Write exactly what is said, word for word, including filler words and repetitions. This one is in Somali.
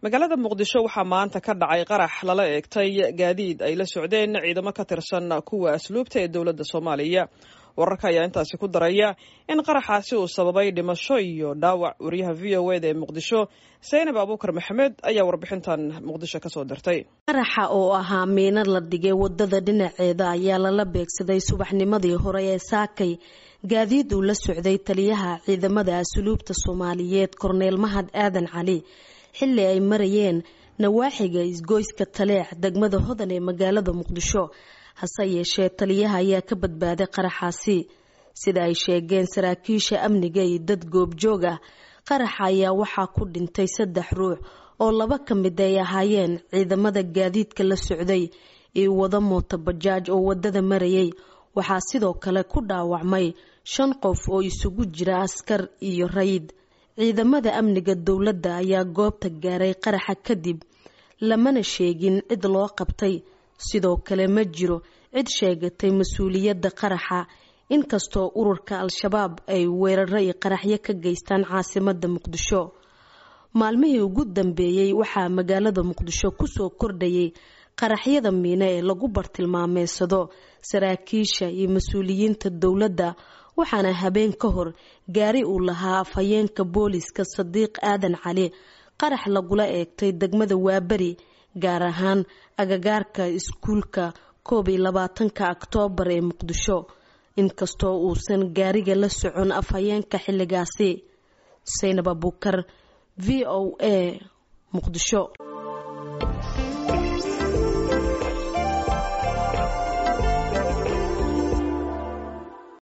magaalada muqdisho waxaa maanta ka dhacay qarax lala eegtay gaadiid ay la socdeen ciidamo ka tirsan kuwa asluubta ee dowladda Soomaaliya. wararka ayaa intaasi ku daraya in qaraxaasi uu sababay dhimasho iyo dhaawac. wariyaha V O A ee Muqdisho Zainab Abuukar Maxamed ayaa warbixintan Muqdisho ka soo dirtay. qaraxa oo ahaa miinad la dhigay wadada dhinaceeda ayaa lala beegsaday subaxnimadii hore ee saakay gaadiid uu la socday taliyaha ciidamada asluubta Soomaaliyeed Korneel Mahad Aadan Cali xilli ay marayeen nawaaxiga isgoyska Taleex degmada Hodan ee magaalada Muqdisho. hase yeeshee taliyaha ayaa ka badbaaday qaraxaasi sida ay sheegeen saraakiisha amniga iyo dad goobjoog ah. qaraxa ayaa waxaa ku dhintay saddex ruux oo laba ka mid ay ahaayeen ciidamada gaadiidka la socday ee wada mooto bajaaj oo wadada marayay. waxaa sidoo kale ku dhaawacmay shan qof oo isugu jira askar iyo rayid. ciidamada amniga dowladda ayaa goobta gaaray qaraxa kadib lamana sheegin cid loo qabtay. sidoo kale ma jiro cid sheegatay mas'uuliyadda qaraxa inkastoo ururka al-shabaab ay weeraro iyo qaraxyo ka geystaan caasimadda Muqdisho. maalmihii ugu dambeeyay waxaa magaalada Muqdisho ku soo kordhayay qaraxyada miina ee lagu bartilmaameedsado saraakiisha iyo mas'uuliyiinta dowladda. waxaana habeen ka hor gaari uu lahaa afhayeenka booliska Sadiiq Aadan Cali qarax lagula eegtay degmada Waabari gaar ahaan agagaarka iskuulka koob iyo labaatanka Oktoobar ee Muqdisho. inkastoo uusan gaariga la socon afhayeenka xilligaasi. Zainab Abuukar, V O A, Muqdisho.